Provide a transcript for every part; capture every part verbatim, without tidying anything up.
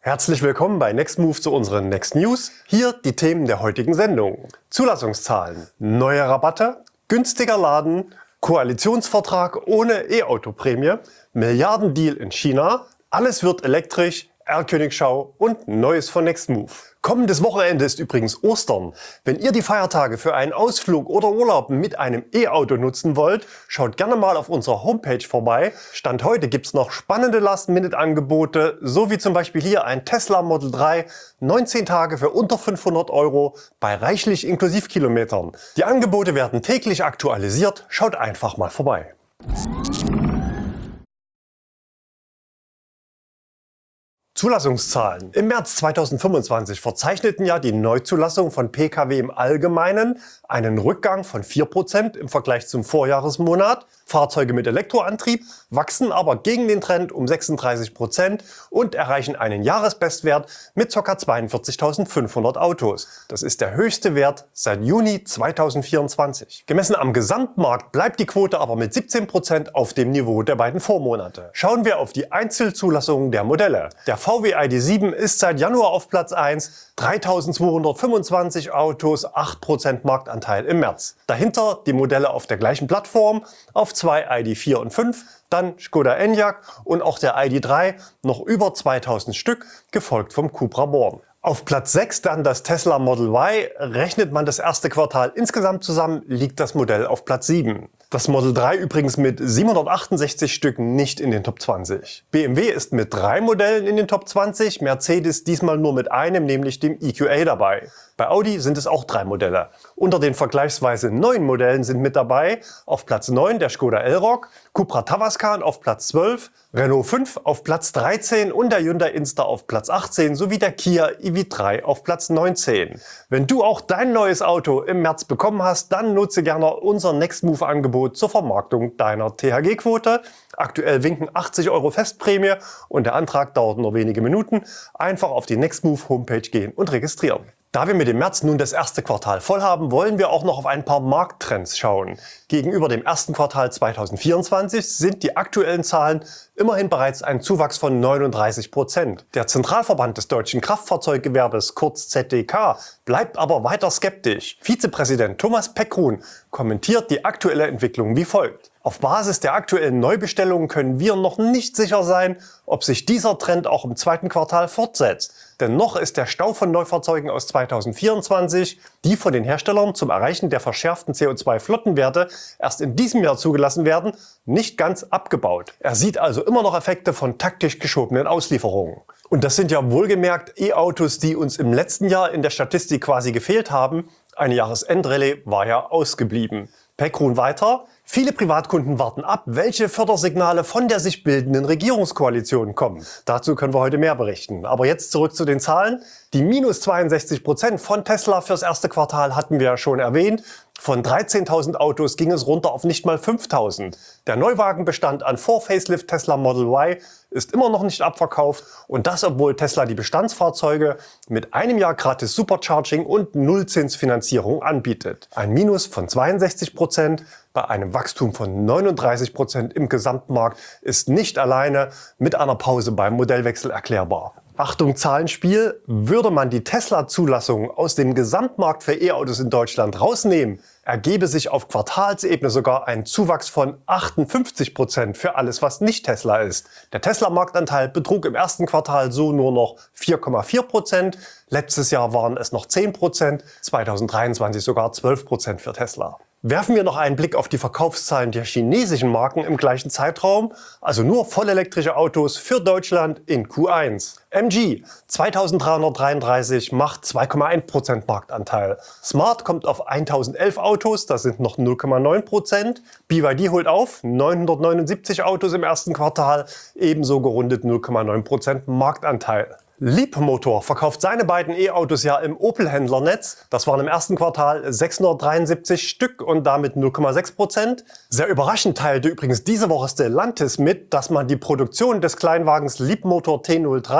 Herzlich willkommen bei Nextmove zu unseren Next News. Hier die Themen der heutigen Sendung. Zulassungszahlen, neue Rabatte, günstiger Laden, Koalitionsvertrag ohne E-Auto-Prämie, Milliardendeal in China, alles wird elektrisch, R-Königschau und Neues von Nextmove. Kommendes Wochenende ist übrigens Ostern. Wenn ihr die Feiertage für einen Ausflug oder Urlaub mit einem E-Auto nutzen wollt, schaut gerne mal auf unserer Homepage vorbei. Stand heute gibt's noch spannende Last-Minute-Angebote, so wie zum Beispiel hier ein Tesla Model drei, neunzehn Tage für unter fünfhundert Euro bei reichlich Inklusivkilometern. Die Angebote werden täglich aktualisiert, schaut einfach mal vorbei. Zulassungszahlen. Im März zweitausendfünfundzwanzig verzeichneten ja die Neuzulassungen von Pkw im Allgemeinen einen Rückgang von vier Prozent im Vergleich zum Vorjahresmonat. Fahrzeuge mit Elektroantrieb wachsen aber gegen den Trend um sechsunddreißig Prozent und erreichen einen Jahresbestwert mit ca. zweiundvierzigtausendfünfhundert Autos. Das ist der höchste Wert seit Juni zweitausendvierundzwanzig. Gemessen am Gesamtmarkt bleibt die Quote aber mit siebzehn Prozent auf dem Niveau der beiden Vormonate. Schauen wir auf die Einzelzulassungen der Modelle. Der V W I D sieben ist seit Januar auf Platz eins, dreitausendzweihundertfünfundzwanzig Autos, acht Prozent Marktanteil im März. Dahinter die Modelle auf der gleichen Plattform, auf zwei I D vier und fünf, dann Skoda Enyaq und auch der I D drei, noch über zweitausend Stück, gefolgt vom Cupra Born. Auf Platz sechs dann das Tesla Model Y. Rechnet man das erste Quartal insgesamt zusammen, liegt das Modell auf Platz sieben. Das Model drei übrigens mit siebenhundertachtundsechzig Stücken nicht in den Top zwanzig. B M W ist mit drei Modellen in den Top zwanzig, Mercedes diesmal nur mit einem, nämlich dem E Q A dabei. Bei Audi sind es auch drei Modelle. Unter den vergleichsweise neun Modellen sind mit dabei auf Platz neun der Skoda Elroq, Cupra Tavascan auf Platz zwölf, Renault fünf auf Platz dreizehn und der Hyundai Inster auf Platz achtzehn sowie der Kia E V drei auf Platz neunzehn. Wenn du auch dein neues Auto im März bekommen hast, dann nutze gerne unser Nextmove-Angebot zur Vermarktung deiner T H G-Quote. Aktuell winken achtzig Euro Festprämie und der Antrag dauert nur wenige Minuten. Einfach auf die Nextmove Homepage gehen und registrieren. Da wir mit dem März nun das erste Quartal voll haben, wollen wir auch noch auf ein paar Markttrends schauen. Gegenüber dem ersten Quartal zweitausendvierundzwanzig sind die aktuellen Zahlen immerhin bereits ein Zuwachs von neununddreißig Prozent. Der Zentralverband des deutschen Kraftfahrzeuggewerbes, kurz Z D K, bleibt aber weiter skeptisch. Vizepräsident Thomas Pekkrun kommentiert die aktuelle Entwicklung wie folgt. Auf Basis der aktuellen Neubestellungen können wir noch nicht sicher sein, ob sich dieser Trend auch im zweiten Quartal fortsetzt. Denn noch ist der Stau von Neufahrzeugen aus zweitausendvierundzwanzig, die von den Herstellern zum Erreichen der verschärften C O zwei Flottenwerte erst in diesem Jahr zugelassen werden, nicht ganz abgebaut. Er sieht also immer noch Effekte von taktisch geschobenen Auslieferungen. Und das sind ja wohlgemerkt E-Autos, die uns im letzten Jahr in der Statistik quasi gefehlt haben. Eine Jahresendrallye war ja ausgeblieben. Pekkrun weiter. Viele Privatkunden warten ab, welche Fördersignale von der sich bildenden Regierungskoalition kommen. Dazu können wir heute mehr berichten. Aber jetzt zurück zu den Zahlen. Die minus zweiundsechzig Prozent von Tesla fürs erste Quartal hatten wir ja schon erwähnt. Von dreizehntausend Autos ging es runter auf nicht mal fünftausend. Der Neuwagenbestand an Vor-Facelift Tesla Model Y ist immer noch nicht abverkauft und das, obwohl Tesla die Bestandsfahrzeuge mit einem Jahr gratis Supercharging und Nullzinsfinanzierung anbietet. Ein Minus von zweiundsechzig Prozent bei einem Wachstum von neununddreißig Prozent im Gesamtmarkt ist nicht alleine mit einer Pause beim Modellwechsel erklärbar. Achtung Zahlenspiel, würde man die Tesla-Zulassung aus dem Gesamtmarkt für E-Autos in Deutschland rausnehmen, ergebe sich auf Quartalsebene sogar ein Zuwachs von achtundfünfzig Prozent für alles, was nicht Tesla ist. Der Tesla-Marktanteil betrug im ersten Quartal so nur noch vier Komma vier Prozent. Letztes Jahr waren es noch zehn Prozent, zweitausenddreiundzwanzig sogar zwölf Prozent für Tesla. Werfen wir noch einen Blick auf die Verkaufszahlen der chinesischen Marken im gleichen Zeitraum, also nur vollelektrische Autos für Deutschland in Q eins. M G zweitausenddreihundertdreiunddreißig macht zwei Komma eins Prozent Marktanteil. Smart kommt auf eintausенdelf Autos, das sind noch null Komma neun Prozent. B Y D holt auf, neunhundertneunundsiebzig Autos im ersten Quartal, ebenso gerundet null Komma neun Prozent Marktanteil. Leapmotor verkauft seine beiden E-Autos ja im Opel-Händlernetz. Das waren im ersten Quartal sechshundertdreiundsiebzig Stück und damit null Komma sechs Prozent. Sehr überraschend teilte übrigens diese Woche Stellantis mit, dass man die Produktion des Kleinwagens Leapmotor T null drei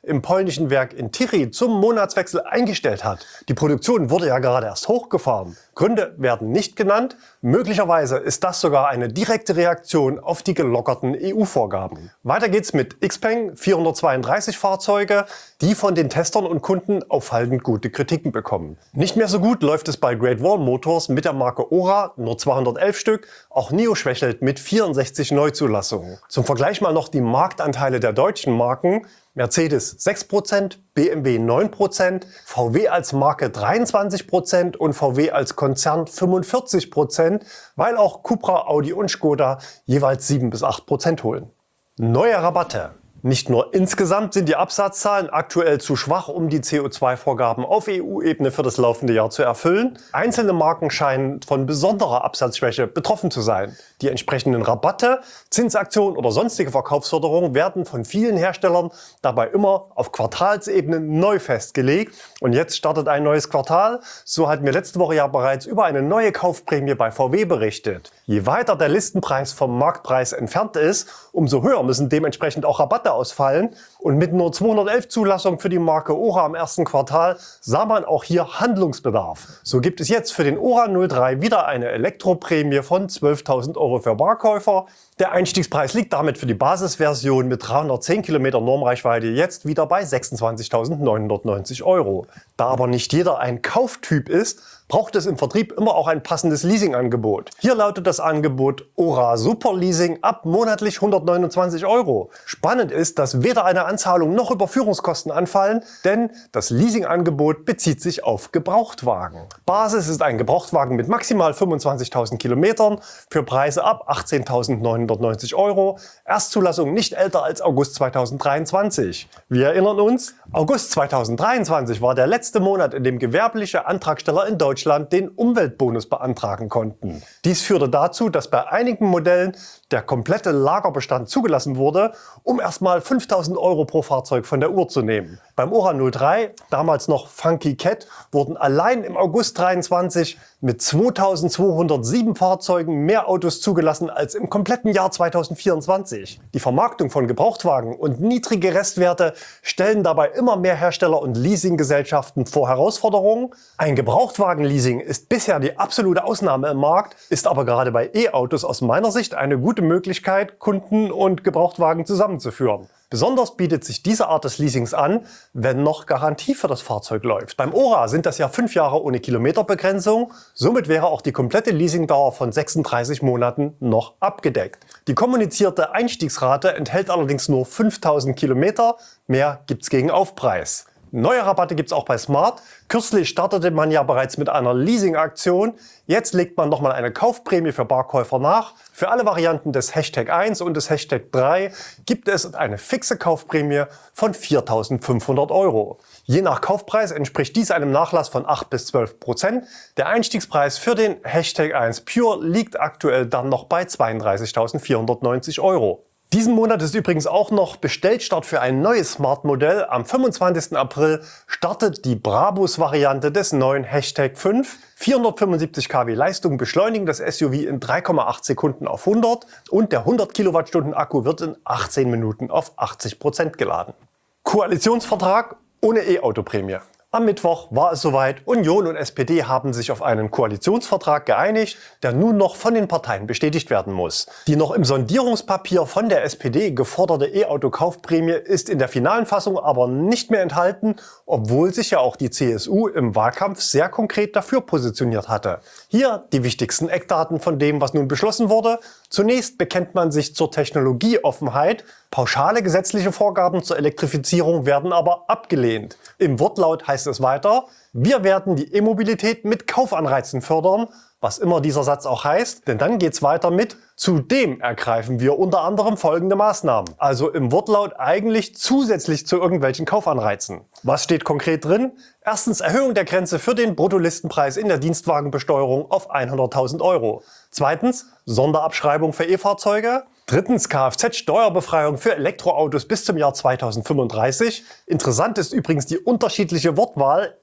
im polnischen Werk in Tychy zum Monatswechsel eingestellt hat. Die Produktion wurde ja gerade erst hochgefahren. Gründe werden nicht genannt. Möglicherweise ist das sogar eine direkte Reaktion auf die gelockerten E U-Vorgaben. Weiter geht's mit Xpeng, vierhundertzweiunddreißig Fahrzeuge, die von den Testern und Kunden auffallend gute Kritiken bekommen. Nicht mehr so gut läuft es bei Great Wall Motors mit der Marke Ora, nur zweihundertelf Stück. Auch NIO schwächelt mit vierundsechzig Neuzulassungen. Zum Vergleich mal noch die Marktanteile der deutschen Marken. Mercedes sechs Prozent, B M W neun Prozent, V W als Marke dreiundzwanzig Prozent und V W als Konzern fünfundvierzig Prozent, weil auch Cupra, Audi und Skoda jeweils sieben bis acht Prozent holen. Neue Rabatte. Nicht nur insgesamt sind die Absatzzahlen aktuell zu schwach, um die C O zwei Vorgaben auf E U-Ebene für das laufende Jahr zu erfüllen. Einzelne Marken scheinen von besonderer Absatzschwäche betroffen zu sein. Die entsprechenden Rabatte, Zinsaktionen oder sonstige Verkaufsförderungen werden von vielen Herstellern dabei immer auf Quartalsebene neu festgelegt. Und jetzt startet ein neues Quartal. So hatten wir letzte Woche ja bereits über eine neue Kaufprämie bei V W berichtet. Je weiter der Listenpreis vom Marktpreis entfernt ist, umso höher müssen dementsprechend auch Rabatte ausfallen. Und mit nur zweihundertelf Zulassungen für die Marke Ora im ersten Quartal sah man auch hier Handlungsbedarf. So gibt es jetzt für den Ora null drei wieder eine Elektroprämie von zwölftausend Euro für Barkäufer. Der Einstiegspreis liegt damit für die Basisversion mit dreihundertzehn Kilometer Normreichweite jetzt wieder bei sechsundzwanzigtausendneunhundertneunzig Euro. Da aber nicht jeder ein Kauftyp ist, braucht es im Vertrieb immer auch ein passendes Leasingangebot. Hier lautet das Angebot Ora Super Leasing ab monatlich hundertneunundzwanzig Euro. Spannend ist, dass weder eine Anzahlung noch Überführungskosten anfallen, denn das Leasingangebot bezieht sich auf Gebrauchtwagen. Basis ist ein Gebrauchtwagen mit maximal fünfundzwanzigtausend Kilometern für Preise ab achtzehntausendneunhundertneunzig Euro. Erstzulassung nicht älter als August zweitausenddreiundzwanzig. Wir erinnern uns, August zweitausenddreiundzwanzig war der letzte Monat, in dem gewerbliche Antragsteller in Deutschland den Umweltbonus beantragen konnten. Dies führte dazu, dass bei einigen Modellen der komplette Lagerbestand zugelassen wurde, um erstmal fünftausend Euro pro Fahrzeug von der Uhr zu nehmen. Beim Ora null drei, damals noch Funky Cat, wurden allein im August zweitausenddreiundzwanzig mit zweitausendzweihundertsieben Fahrzeugen mehr Autos zugelassen als im kompletten Jahr zweitausendvierundzwanzig. Die Vermarktung von Gebrauchtwagen und niedrige Restwerte stellen dabei immer mehr Hersteller und Leasinggesellschaften vor Herausforderungen. Ein Gebrauchtwagenleasing ist bisher die absolute Ausnahme im Markt, ist aber gerade bei E-Autos aus meiner Sicht eine gute Möglichkeit, Kunden und Gebrauchtwagen zusammenzuführen. Besonders bietet sich diese Art des Leasings an, wenn noch Garantie für das Fahrzeug läuft. Beim Ora sind das ja fünf Jahre ohne Kilometerbegrenzung, somit wäre auch die komplette Leasingdauer von sechsunddreißig Monaten noch abgedeckt. Die kommunizierte Einstiegsrate enthält allerdings nur fünftausend Kilometer, mehr gibt's gegen Aufpreis. Neue Rabatte gibt's auch bei Smart. Kürzlich startete man ja bereits mit einer Leasing-Aktion. Jetzt legt man nochmal eine Kaufprämie für Barkäufer nach. Für alle Varianten des Hashtag eins und des Hashtag drei gibt es eine fixe Kaufprämie von viertausendfünfhundert Euro. Je nach Kaufpreis entspricht dies einem Nachlass von acht bis zwölf Prozent. Der Einstiegspreis für den Hashtag eins Pure liegt aktuell dann noch bei zweiunddreißigtausendvierhundertneunzig Euro. Diesen Monat ist übrigens auch noch Bestellstart für ein neues Smart-Modell. Am fünfundzwanzigsten April startet die Brabus-Variante des neuen Hashtag fünf. vierhundertfünfundsiebzig Kilowatt Leistung beschleunigen das S U V in drei Komma acht Sekunden auf hundert und der hundert Kilowattstunden Akku wird in achtzehn Minuten auf achtzig Prozent geladen. Koalitionsvertrag ohne E-Auto-Prämie. Am Mittwoch war es soweit. Union und S P D haben sich auf einen Koalitionsvertrag geeinigt, der nun noch von den Parteien bestätigt werden muss. Die noch im Sondierungspapier von der S P D geforderte E-Auto-Kaufprämie ist in der finalen Fassung aber nicht mehr enthalten, obwohl sich ja auch die C S U im Wahlkampf sehr konkret dafür positioniert hatte. Hier die wichtigsten Eckdaten von dem, was nun beschlossen wurde. Zunächst bekennt man sich zur Technologieoffenheit. Pauschale gesetzliche Vorgaben zur Elektrifizierung werden aber abgelehnt. Im Wortlaut heißt es weiter: Wir werden die E-Mobilität mit Kaufanreizen fördern, was immer dieser Satz auch heißt, denn dann geht's weiter mit: Zudem ergreifen wir unter anderem folgende Maßnahmen. Also im Wortlaut eigentlich zusätzlich zu irgendwelchen Kaufanreizen. Was steht konkret drin? Erstens Erhöhung der Grenze für den Bruttolistenpreis in der Dienstwagenbesteuerung auf hunderttausend Euro. Zweitens Sonderabschreibung für E-Fahrzeuge. Drittens Kfz-Steuerbefreiung für Elektroautos bis zum Jahr zweitausendfünfunddreißig. Interessant ist übrigens die unterschiedliche Wortwahl.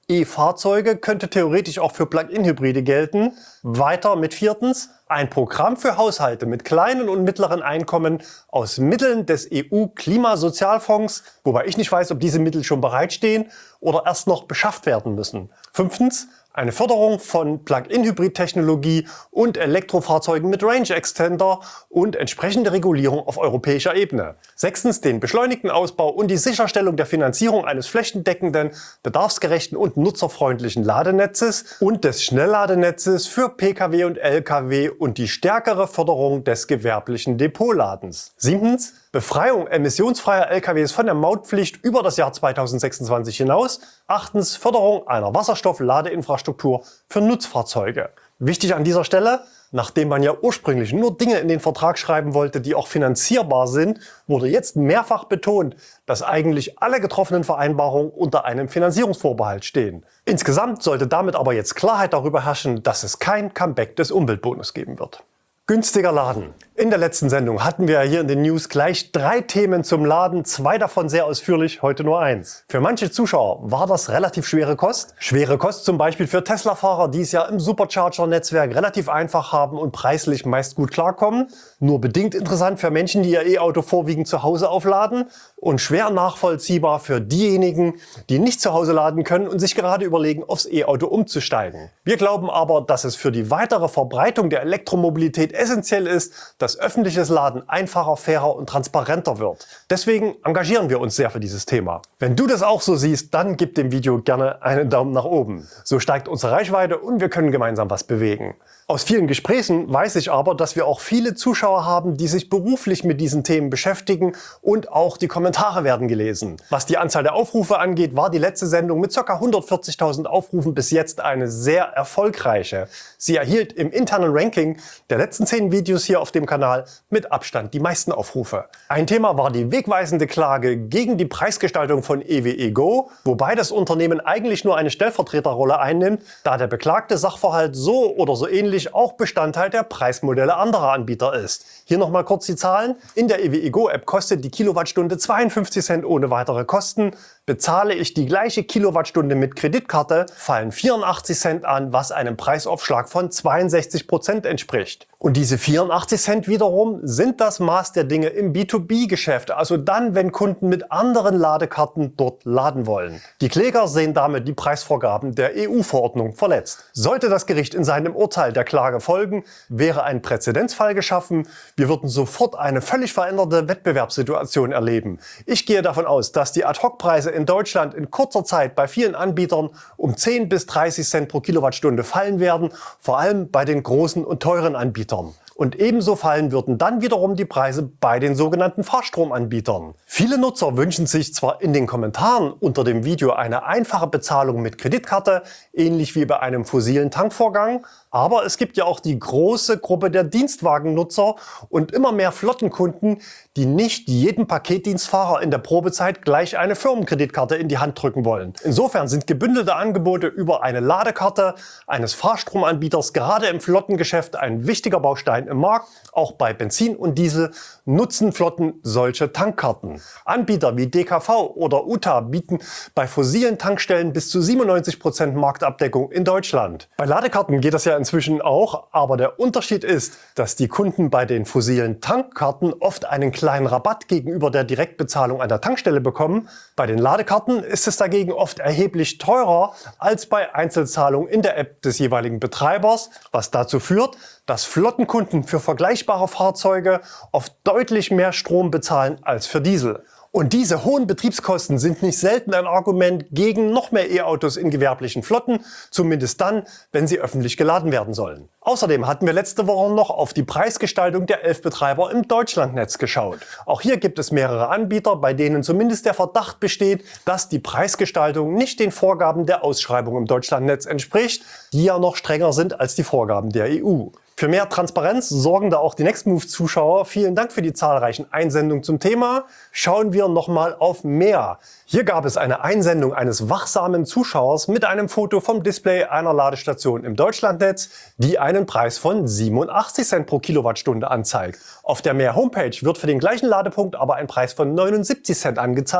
E-Fahrzeuge könnte theoretisch auch für Plug-in-Hybride gelten. Weiter mit viertens, ein Programm für Haushalte mit kleinen und mittleren Einkommen aus Mitteln des E U-Klimasozialfonds, wobei ich nicht weiß, ob diese Mittel schon bereitstehen oder erst noch beschafft werden müssen. Fünftens, eine Förderung von Plug-in-Hybrid-Technologie und Elektrofahrzeugen mit Range Extender und entsprechende Regulierung auf europäischer Ebene. Sechstens, den beschleunigten Ausbau und die Sicherstellung der Finanzierung eines flächendeckenden, bedarfsgerechten und nutzerfreundlichen Ladenetzes und des Schnellladenetzes für Pkw und Lkw und die stärkere Förderung des gewerblichen Depotladens. Siebtens, Befreiung emissionsfreier Lkws von der Mautpflicht über das Jahr zweitausendsechsundzwanzig hinaus. Achtens, Förderung einer Wasserstoff-Ladeinfrastruktur für Nutzfahrzeuge. Wichtig an dieser Stelle, nachdem man ja ursprünglich nur Dinge in den Vertrag schreiben wollte, die auch finanzierbar sind, wurde jetzt mehrfach betont, dass eigentlich alle getroffenen Vereinbarungen unter einem Finanzierungsvorbehalt stehen. Insgesamt sollte damit aber jetzt Klarheit darüber herrschen, dass es kein Comeback des Umweltbonus geben wird. Günstiger Laden. In der letzten Sendung hatten wir hier in den News gleich drei Themen zum Laden, zwei davon sehr ausführlich, heute nur eins. Für manche Zuschauer war das relativ schwere Kost. Schwere Kost zum Beispiel für Tesla-Fahrer, die es ja im Supercharger-Netzwerk relativ einfach haben und preislich meist gut klarkommen. Nur bedingt interessant für Menschen, die ihr E-Auto vorwiegend zu Hause aufladen. Und schwer nachvollziehbar für diejenigen, die nicht zu Hause laden können und sich gerade überlegen, aufs E-Auto umzusteigen. Wir glauben aber, dass es für die weitere Verbreitung der Elektromobilität essentiell ist, dass öffentliches Laden einfacher, fairer und transparenter wird. Deswegen engagieren wir uns sehr für dieses Thema. Wenn du das auch so siehst, dann gib dem Video gerne einen Daumen nach oben. So steigt unsere Reichweite und wir können gemeinsam was bewegen. Aus vielen Gesprächen weiß ich aber, dass wir auch viele Zuschauer haben, die sich beruflich mit diesen Themen beschäftigen und auch die Kommentare werden gelesen. Was die Anzahl der Aufrufe angeht, war die letzte Sendung mit ca. hundertvierzigtausend Aufrufen bis jetzt eine sehr erfolgreiche. Sie erhielt im internen Ranking der letzten zehn Videos hier auf dem Kanal mit Abstand die meisten Aufrufe. Ein Thema war die wegweisende Klage gegen die Preisgestaltung von E W E Go, wobei das Unternehmen eigentlich nur eine Stellvertreterrolle einnimmt, da der beklagte Sachverhalt so oder so ähnlich auch Bestandteil der Preismodelle anderer Anbieter ist. Hier nochmal kurz die Zahlen. In der E W E Go App kostet die Kilowattstunde zweiundfünfzig Cent ohne weitere Kosten. Bezahle ich die gleiche Kilowattstunde mit Kreditkarte, fallen vierundachtzig Cent an, was einem Preisaufschlag von zweiundsechzig Prozent entspricht. Und diese vierundachtzig Cent wiederum sind das Maß der Dinge im B zwei B Geschäft, also dann, wenn Kunden mit anderen Ladekarten dort laden wollen. Die Kläger sehen damit die Preisvorgaben der E U-Verordnung verletzt. Sollte das Gericht in seinem Urteil der Klage folgen, wäre ein Präzedenzfall geschaffen. Wir würden sofort eine völlig veränderte Wettbewerbssituation erleben. Ich gehe davon aus, dass die Ad-Hoc-Preise in Deutschland in kurzer Zeit bei vielen Anbietern um zehn bis dreißig Cent pro Kilowattstunde fallen werden, vor allem bei den großen und teuren Anbietern. Und ebenso fallen würden dann wiederum die Preise bei den sogenannten Fahrstromanbietern. Viele Nutzer wünschen sich zwar in den Kommentaren unter dem Video eine einfache Bezahlung mit Kreditkarte, ähnlich wie bei einem fossilen Tankvorgang, aber es gibt ja auch die große Gruppe der Dienstwagennutzer und immer mehr Flottenkunden, die nicht jedem Paketdienstfahrer in der Probezeit gleich eine Firmenkreditkarte in die Hand drücken wollen. Insofern sind gebündelte Angebote über eine Ladekarte eines Fahrstromanbieters gerade im Flottengeschäft ein wichtiger Baustein im Markt. Auch bei Benzin und Diesel nutzen Flotten solche Tankkarten. Anbieter wie D K V oder U T A bieten bei fossilen Tankstellen bis zu siebenundneunzig Prozent Marktabdeckung in Deutschland. Bei Ladekarten geht das ja inzwischen auch, aber der Unterschied ist, dass die Kunden bei den fossilen Tankkarten oft einen kleinen Rabatt gegenüber der Direktbezahlung an der Tankstelle bekommen. Bei den Ladekarten ist es dagegen oft erheblich teurer als bei Einzelzahlungen in der App des jeweiligen Betreibers, was dazu führt, dass Flottenkunden für vergleichbare Fahrzeuge oft deutlich mehr Strom bezahlen als für Diesel. Und diese hohen Betriebskosten sind nicht selten ein Argument gegen noch mehr E-Autos in gewerblichen Flotten, zumindest dann, wenn sie öffentlich geladen werden sollen. Außerdem hatten wir letzte Woche noch auf die Preisgestaltung der elf Betreiber im Deutschlandnetz geschaut. Auch hier gibt es mehrere Anbieter, bei denen zumindest der Verdacht besteht, dass die Preisgestaltung nicht den Vorgaben der Ausschreibung im Deutschlandnetz entspricht, die ja noch strenger sind als die Vorgaben der E U. Für mehr Transparenz sorgen da auch die Nextmove-Zuschauer. Vielen Dank für die zahlreichen Einsendungen zum Thema. Schauen wir nochmal auf mehr. Hier gab es eine Einsendung eines wachsamen Zuschauers mit einem Foto vom Display einer Ladestation im Deutschlandnetz, die einen Preis von siebenundachtzig Cent pro Kilowattstunde anzeigt. Auf der Mehr Homepage wird für den gleichen Ladepunkt aber ein Preis von neunundsiebzig Cent angezeigt.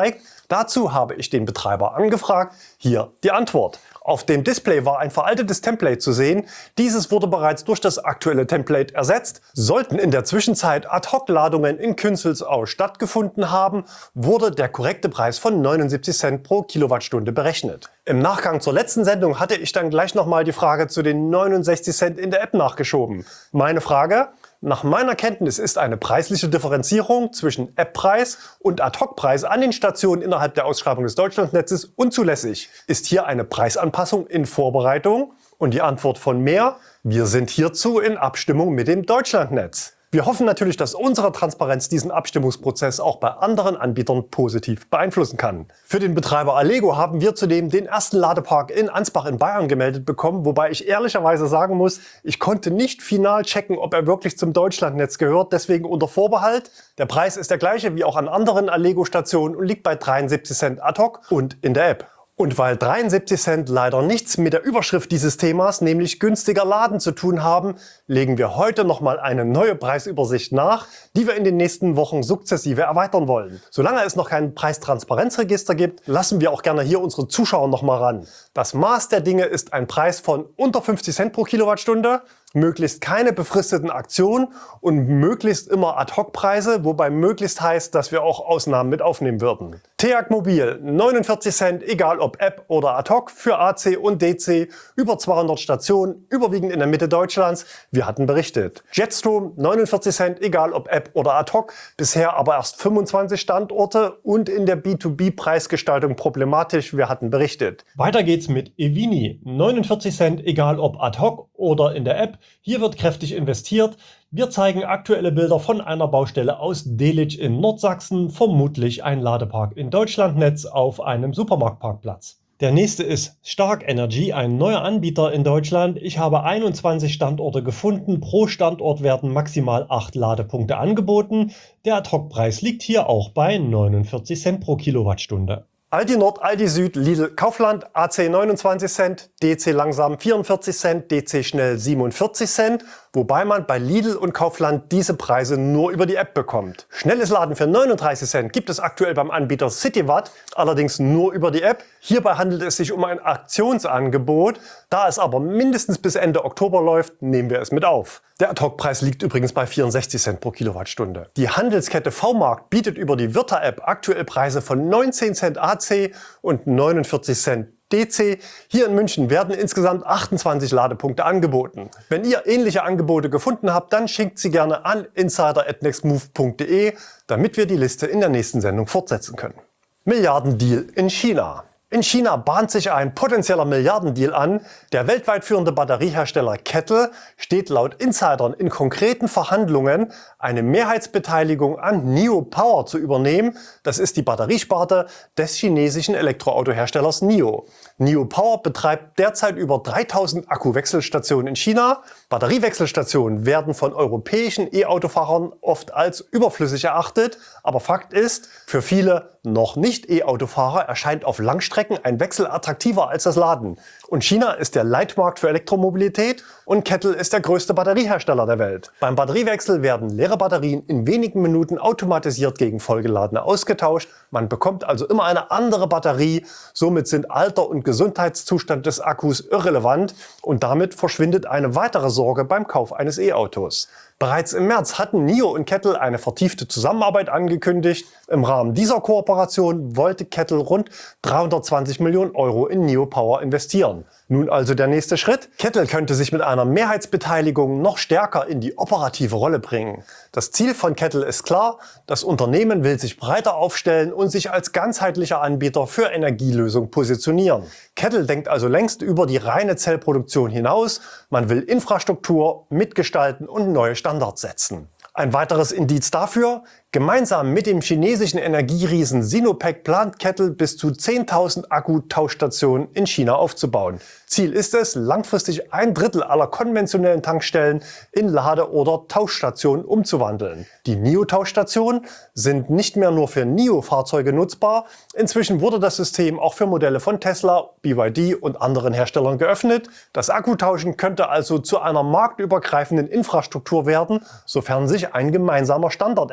Dazu habe ich den Betreiber angefragt. Hier die Antwort. Auf dem Display war ein veraltetes Template zu sehen. Dieses wurde bereits durch das aktuelle Template ersetzt. Sollten in der Zwischenzeit Ad-Hoc-Ladungen in Künzelsau stattgefunden haben, wurde der korrekte Preis von neunundsiebzig Cent pro Kilowattstunde berechnet. Im Nachgang zur letzten Sendung hatte ich dann gleich nochmal die Frage zu den neunundsechzig Cent in der App nachgeschoben. Meine Frage: Nach meiner Kenntnis ist eine preisliche Differenzierung zwischen App-Preis und Ad-Hoc-Preis an den Stationen innerhalb der Ausschreibung des Deutschlandnetzes unzulässig. Ist hier eine Preisanpassung in Vorbereitung? Und die Antwort von Mehr: Wir sind hierzu in Abstimmung mit dem Deutschlandnetz. Wir hoffen natürlich, dass unsere Transparenz diesen Abstimmungsprozess auch bei anderen Anbietern positiv beeinflussen kann. Für den Betreiber Allego haben wir zudem den ersten Ladepark in Ansbach in Bayern gemeldet bekommen, wobei ich ehrlicherweise sagen muss, ich konnte nicht final checken, ob er wirklich zum Deutschlandnetz gehört, deswegen unter Vorbehalt. Der Preis ist der gleiche wie auch an anderen Allego-Stationen und liegt bei dreiundsiebzig Cent ad hoc und in der App. Und weil dreiundsiebzig Cent leider nichts mit der Überschrift dieses Themas, nämlich günstiger Laden, zu tun haben, legen wir heute nochmal eine neue Preisübersicht nach, die wir in den nächsten Wochen sukzessive erweitern wollen. Solange es noch kein Preistransparenzregister gibt, lassen wir auch gerne hier unsere Zuschauer nochmal ran. Das Maß der Dinge ist ein Preis von unter fünfzig Cent pro Kilowattstunde, möglichst keine befristeten Aktionen und möglichst immer Ad-Hoc-Preise, wobei möglichst heißt, dass wir auch Ausnahmen mit aufnehmen würden. T E A C Mobil, neunundvierzig Cent, egal ob App oder Ad-Hoc, für A C und D C, über zweihundert Stationen, überwiegend in der Mitte Deutschlands, wir hatten berichtet. Jetstrom, neunundvierzig Cent, egal ob App oder Ad-Hoc, bisher aber erst fünfundzwanzig Standorte und in der B zwei B-Preisgestaltung problematisch, wir hatten berichtet. Weiter geht's mit Evini, neunundvierzig Cent, egal ob Ad-Hoc oder in der App. Hier wird kräftig investiert. Wir zeigen aktuelle Bilder von einer Baustelle aus Delitzsch in Nordsachsen, vermutlich ein Ladepark in Deutschlandnetz auf einem Supermarktparkplatz. Der nächste ist Stark Energy, ein neuer Anbieter in Deutschland. Ich habe einundzwanzig Standorte gefunden. Pro Standort werden maximal acht Ladepunkte angeboten. Der Ad-Hoc-Preis liegt hier auch bei neunundvierzig Cent pro Kilowattstunde. Aldi Nord, Aldi Süd, Lidl, Kaufland, A C neunundzwanzig Cent, D C langsam vierundvierzig Cent, D C schnell siebenundvierzig Cent, wobei man bei Lidl und Kaufland diese Preise nur über die App bekommt. Schnelles Laden für neununddreißig Cent gibt es aktuell beim Anbieter CityWatt, allerdings nur über die App. Hierbei handelt es sich um ein Aktionsangebot. Da es aber mindestens bis Ende Oktober läuft, nehmen wir es mit auf. Der Ad-Hoc-Preis liegt übrigens bei vierundsechzig Cent pro Kilowattstunde. Die Handelskette V-Markt bietet über die Virta-App aktuell Preise von neunzehn Cent A C und neunundvierzig Cent D C. Hier in München werden insgesamt achtundzwanzig Ladepunkte angeboten. Wenn ihr ähnliche Angebote gefunden habt, dann schickt sie gerne an insider at nextmove punkt de, damit wir die Liste in der nächsten Sendung fortsetzen können. Milliardendeal in China. In China bahnt sich ein potenzieller Milliardendeal an. Der weltweit führende Batteriehersteller Kettle steht laut Insidern in konkreten Verhandlungen, eine Mehrheitsbeteiligung an N I O Power zu übernehmen. Das ist die Batteriesparte des chinesischen Elektroautoherstellers N I O. N I O Power betreibt derzeit über dreitausend Akkuwechselstationen in China. Batteriewechselstationen werden von europäischen E-Autofahrern oft als überflüssig erachtet. Aber Fakt ist, für viele noch nicht E-Autofahrer erscheint auf Langstrecken ein Wechsel attraktiver als das Laden. Und China ist der Leitmarkt für Elektromobilität und Kettle ist der größte Batteriehersteller der Welt. Beim Batteriewechsel werden leere Batterien in wenigen Minuten automatisiert gegen vollgeladene ausgetauscht. Man bekommt also immer eine andere Batterie. Somit sind Alter und Gesundheitszustand des Akkus irrelevant und damit verschwindet eine weitere Sorge beim Kauf eines E-Autos. Bereits im März hatten N I O und Kettle eine vertiefte Zusammenarbeit angekündigt. Im Rahmen dieser Kooperation wollte Kettle rund dreihundertzwanzig Millionen Euro in N I O Power investieren. Nun also der nächste Schritt. Kettle könnte sich mit einer Mehrheitsbeteiligung noch stärker in die operative Rolle bringen. Das Ziel von Kettle ist klar, das Unternehmen will sich breiter aufstellen und sich als ganzheitlicher Anbieter für Energielösungen positionieren. Kettle denkt also längst über die reine Zellproduktion hinaus. Man will Infrastruktur mitgestalten und neue Standards setzen. Ein weiteres Indiz dafür: Gemeinsam mit dem chinesischen Energieriesen Sinopec plant Kettle bis zu zehntausend Akkutauschstationen in China aufzubauen. Ziel ist es, langfristig ein Drittel aller konventionellen Tankstellen in Lade- oder Tauschstationen umzuwandeln. Die N I O-Tauschstationen sind nicht mehr nur für N I O-Fahrzeuge nutzbar. Inzwischen wurde das System auch für Modelle von Tesla, B Y D und anderen Herstellern geöffnet. Das Akkutauschen könnte also zu einer marktübergreifenden Infrastruktur werden, sofern sich ein gemeinsamer Standard etabliert.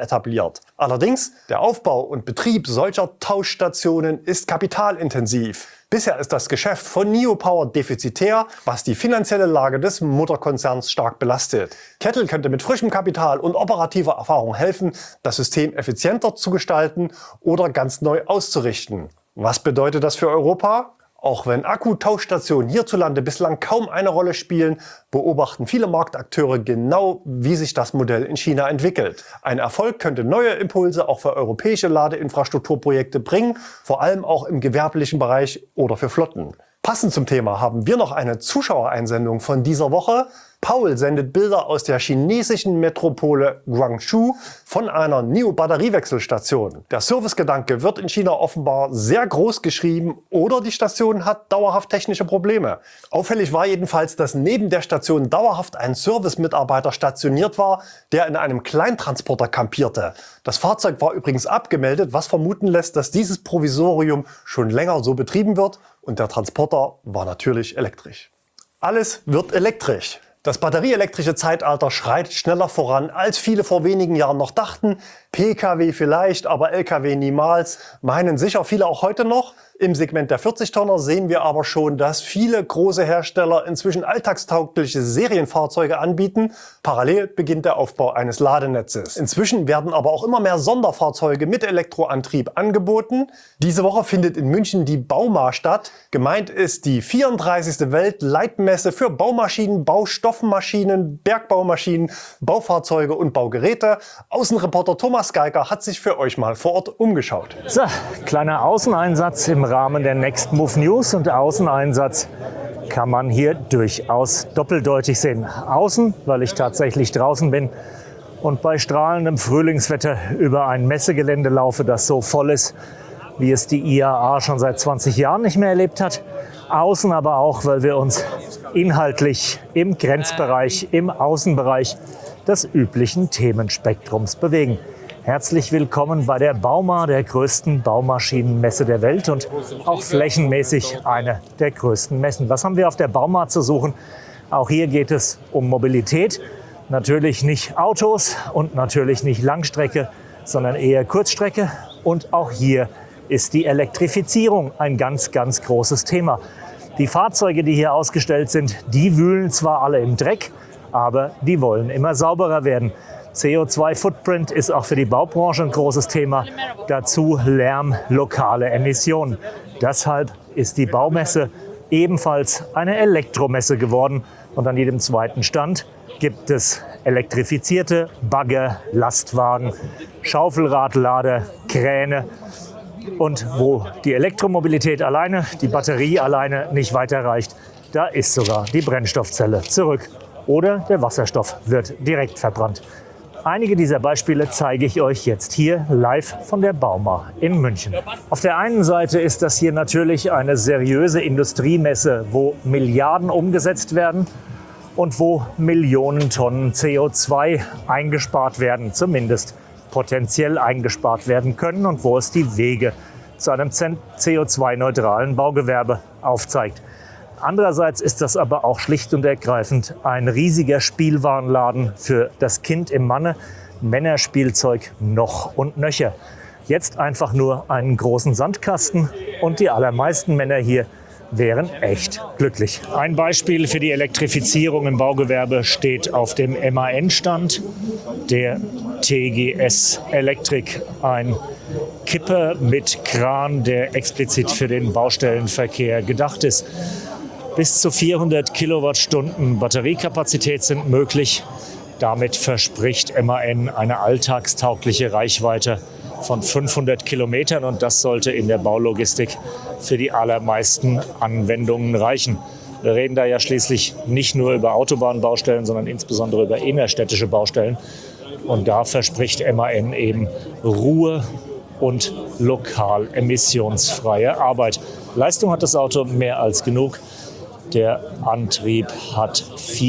funktioniert. Allerdings, der Aufbau und Betrieb solcher Tauschstationen ist kapitalintensiv. Bisher ist das Geschäft von N I O Power defizitär, was die finanzielle Lage des Mutterkonzerns stark belastet. Kettle könnte mit frischem Kapital und operativer Erfahrung helfen, das System effizienter zu gestalten oder ganz neu auszurichten. Was bedeutet das für Europa? Auch wenn Akkutauschstationen hierzulande bislang kaum eine Rolle spielen, beobachten viele Marktakteure genau, wie sich das Modell in China entwickelt. Ein Erfolg könnte neue Impulse auch für europäische Ladeinfrastrukturprojekte bringen, vor allem auch im gewerblichen Bereich oder für Flotten. Passend zum Thema haben wir noch eine Zuschauereinsendung von dieser Woche. Paul sendet Bilder aus der chinesischen Metropole Guangzhou von einer N I O-Batteriewechselstation. Der Servicegedanke wird in China offenbar sehr groß geschrieben oder die Station hat dauerhaft technische Probleme. Auffällig war jedenfalls, dass neben der Station dauerhaft ein Servicemitarbeiter stationiert war, der in einem Kleintransporter kampierte. Das Fahrzeug war übrigens abgemeldet, was vermuten lässt, dass dieses Provisorium schon länger so betrieben wird, und der Transporter war natürlich elektrisch. Alles wird elektrisch. Das batterieelektrische Zeitalter schreitet schneller voran, als viele vor wenigen Jahren noch dachten. Pkw vielleicht, aber Lkw niemals, meinen sicher viele auch heute noch. Im Segment der vierzig Tonner sehen wir aber schon, dass viele große Hersteller inzwischen alltagstaugliche Serienfahrzeuge anbieten. Parallel beginnt der Aufbau eines Ladenetzes. Inzwischen werden aber auch immer mehr Sonderfahrzeuge mit Elektroantrieb angeboten. Diese Woche findet in München die Bauma statt. Gemeint ist die vierunddreißigste Weltleitmesse für Baumaschinen, Baustoffmaschinen, Bergbaumaschinen, Baufahrzeuge und Baugeräte. Außenreporter Thomas Geiger hat sich für euch mal vor Ort umgeschaut. So, kleiner Außeneinsatz im Rahmen der Next Move News, und Außeneinsatz kann man hier durchaus doppeldeutig sehen. Außen, weil ich tatsächlich draußen bin und bei strahlendem Frühlingswetter über ein Messegelände laufe, das so voll ist, wie es die I A A schon seit zwanzig Jahren nicht mehr erlebt hat. Außen aber auch, weil wir uns inhaltlich im Grenzbereich, im Außenbereich des üblichen Themenspektrums bewegen. Herzlich willkommen bei der Bauma, der größten Baumaschinenmesse der Welt und auch flächenmäßig eine der größten Messen. Was haben wir auf der Bauma zu suchen? Auch hier geht es um Mobilität. Natürlich nicht Autos und natürlich nicht Langstrecke, sondern eher Kurzstrecke. Und auch hier ist die Elektrifizierung ein ganz, ganz großes Thema. Die Fahrzeuge, die hier ausgestellt sind, die wühlen zwar alle im Dreck, aber die wollen immer sauberer werden. C O zwei Footprint ist auch für die Baubranche ein großes Thema. Dazu Lärm, lokale Emissionen. Deshalb ist die Baumesse ebenfalls eine Elektromesse geworden. Und an jedem zweiten Stand gibt es elektrifizierte Bagger, Lastwagen, Schaufelradlader, Kräne. Und wo die Elektromobilität alleine, die Batterie alleine nicht weiterreicht, da ist sogar die Brennstoffzelle zurück. Oder der Wasserstoff wird direkt verbrannt. Einige dieser Beispiele zeige ich euch jetzt hier live von der Bauma in München. Auf der einen Seite ist das hier natürlich eine seriöse Industriemesse, wo Milliarden umgesetzt werden und wo Millionen Tonnen C O zwei eingespart werden, zumindest potenziell eingespart werden können, und wo es die Wege zu einem C O zwei neutralen Baugewerbe aufzeigt. Andererseits ist das aber auch schlicht und ergreifend ein riesiger Spielwarenladen für das Kind im Manne. Männerspielzeug noch und nöcher. Jetzt einfach nur einen großen Sandkasten und die allermeisten Männer hier wären echt glücklich. Ein Beispiel für die Elektrifizierung im Baugewerbe steht auf dem M A N-Stand. Der T G S Electric, ein Kipper mit Kran, der explizit für den Baustellenverkehr gedacht ist. Bis zu vierhundert Kilowattstunden Batteriekapazität sind möglich. Damit verspricht M A N eine alltagstaugliche Reichweite von fünfhundert Kilometern, und das sollte in der Baulogistik für die allermeisten Anwendungen reichen. Wir reden da ja schließlich nicht nur über Autobahnbaustellen, sondern insbesondere über innerstädtische Baustellen. Und da verspricht M A N eben Ruhe und lokal emissionsfreie Arbeit. Leistung hat das Auto mehr als genug. Der Antrieb hat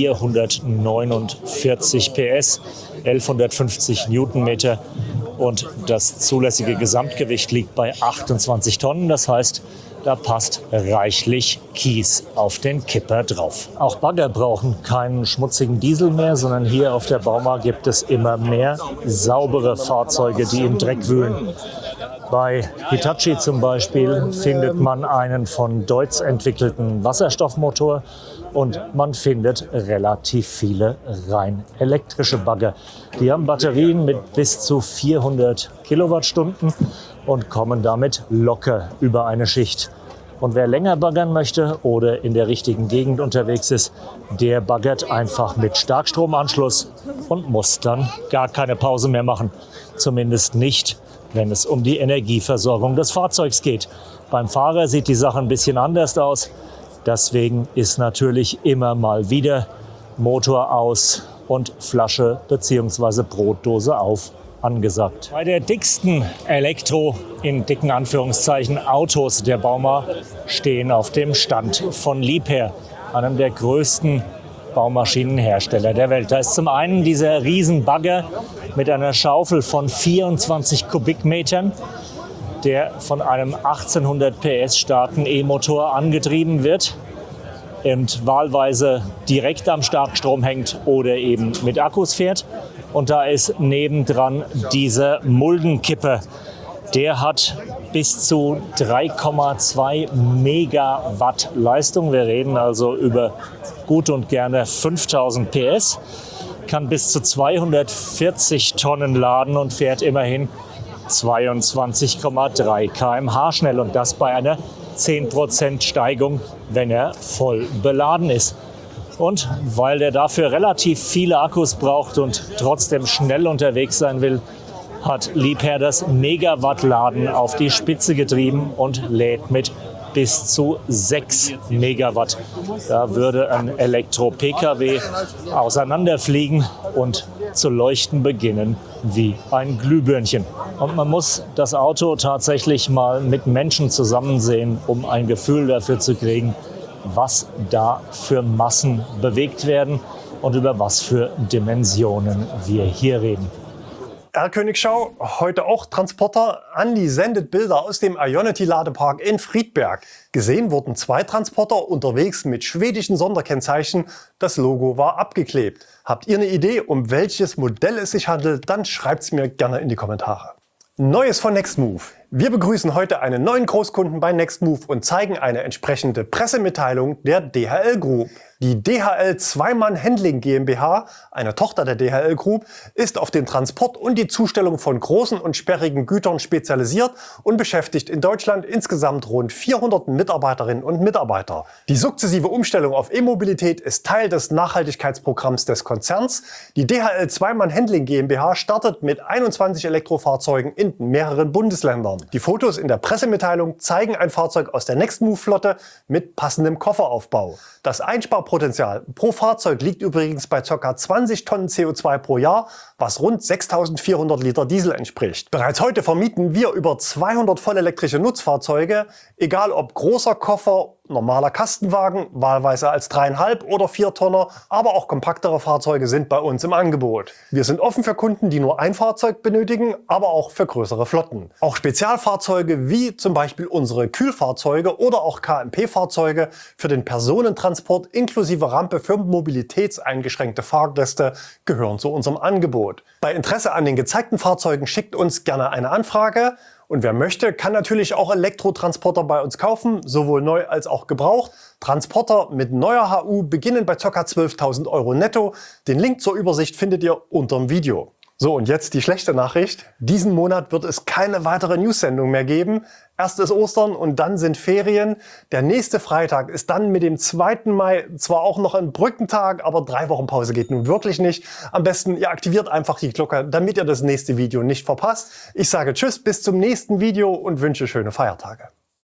vierhundertneunundvierzig P S, elfhundertfünfzig Newtonmeter, und das zulässige Gesamtgewicht liegt bei achtundzwanzig Tonnen. Das heißt, Da passt reichlich Kies auf den Kipper drauf. Auch Bagger brauchen keinen schmutzigen Diesel mehr, sondern hier auf der Bauma gibt es immer mehr saubere Fahrzeuge, die im Dreck wühlen. Bei Hitachi zum Beispiel findet man einen von Deutz entwickelten Wasserstoffmotor und man findet relativ viele rein elektrische Bagger. Die haben Batterien mit bis zu vierhundert Kilowattstunden und kommen damit locker über eine Schicht. Und wer länger baggern möchte oder in der richtigen Gegend unterwegs ist, der baggert einfach mit Starkstromanschluss und muss dann gar keine Pause mehr machen. Zumindest nicht, wenn es um die Energieversorgung des Fahrzeugs geht. Beim Fahrer sieht die Sache ein bisschen anders aus. Deswegen ist natürlich immer mal wieder Motor aus und Flasche bzw. Brotdose auf angesagt. Bei der dicksten Elektro, in dicken Anführungszeichen, Autos der Bauma stehen auf dem Stand von Liebherr, einem der größten Baumaschinenhersteller der Welt. Da ist zum einen dieser Riesenbagger mit einer Schaufel von vierundzwanzig Kubikmetern, der von einem achtzehnhundert P S starken E-Motor angetrieben wird und wahlweise direkt am Starkstrom hängt oder eben mit Akkus fährt. Und da ist nebendran dieser Muldenkipper. Der hat bis zu drei Komma zwei Megawatt Leistung. Wir reden also über gut und gerne fünftausend P S, kann bis zu zweihundertvierzig Tonnen laden und fährt immerhin zweiundzwanzig Komma drei Kilometer pro Stunde schnell. Und das bei einer zehn Prozent Steigung, wenn er voll beladen ist. Und weil der dafür relativ viele Akkus braucht und trotzdem schnell unterwegs sein will, hat Liebherr das Megawatt-Laden auf die Spitze getrieben und lädt mit bis zu sechs Megawatt. Da würde ein Elektro-P K W auseinanderfliegen und zu leuchten beginnen wie ein Glühbirnchen. Und man muss das Auto tatsächlich mal mit Menschen zusammen sehen, um ein Gefühl dafür zu kriegen, was da für Massen bewegt werden und über was für Dimensionen wir hier reden. R-Königschau, heute auch Transporter. Andi sendet Bilder aus dem Ionity-Ladepark in Friedberg. Gesehen wurden zwei Transporter unterwegs mit schwedischen Sonderkennzeichen. Das Logo war abgeklebt. Habt ihr eine Idee, um welches Modell es sich handelt? Dann schreibt's mir gerne in die Kommentare. Neues von Nextmove. Wir begrüßen heute einen neuen Großkunden bei Nextmove und zeigen eine entsprechende Pressemitteilung der D H L Group. Die D H L Zweimann Handling GmbH, eine Tochter der D H L Group, ist auf den Transport und die Zustellung von großen und sperrigen Gütern spezialisiert und beschäftigt in Deutschland insgesamt rund vierhundert Mitarbeiterinnen und Mitarbeiter. Die sukzessive Umstellung auf E-Mobilität ist Teil des Nachhaltigkeitsprogramms des Konzerns. Die D H L Zweimann Handling GmbH startet mit einundzwanzig Elektrofahrzeugen in mehreren Bundesländern. Die Fotos in der Pressemitteilung zeigen ein Fahrzeug aus der Nextmove-Flotte mit passendem Kofferaufbau. Das Einsparpotenzial pro Fahrzeug liegt übrigens bei ca. zwanzig Tonnen C O zwei pro Jahr, was rund sechstausendvierhundert Liter Diesel entspricht. Bereits heute vermieten wir über zweihundert vollelektrische Nutzfahrzeuge, egal ob großer Koffer, normaler Kastenwagen, wahlweise als dreieinhalb oder vier Tonner, aber auch kompaktere Fahrzeuge sind bei uns im Angebot. Wir sind offen für Kunden, die nur ein Fahrzeug benötigen, aber auch für größere Flotten. Auch Spezialfahrzeuge wie zum Beispiel unsere Kühlfahrzeuge oder auch K M P-Fahrzeuge für den Personentransport inklusive Rampe für mobilitätseingeschränkte Fahrgäste gehören zu unserem Angebot. Bei Interesse an den gezeigten Fahrzeugen schickt uns gerne eine Anfrage. Und wer möchte, kann natürlich auch Elektrotransporter bei uns kaufen, sowohl neu als auch gebraucht. Transporter mit neuer H U beginnen bei ca. zwölftausend Euro netto. Den Link zur Übersicht findet ihr unter dem Video. So, und jetzt die schlechte Nachricht. Diesen Monat wird es keine weitere News-Sendung mehr geben. Erst ist Ostern und dann sind Ferien. Der nächste Freitag ist dann mit dem zweiten Mai zwar auch noch ein Brückentag, aber drei Wochen Pause geht nun wirklich nicht. Am besten, ihr aktiviert einfach die Glocke, damit ihr das nächste Video nicht verpasst. Ich sage Tschüss, bis zum nächsten Video und wünsche schöne Feiertage.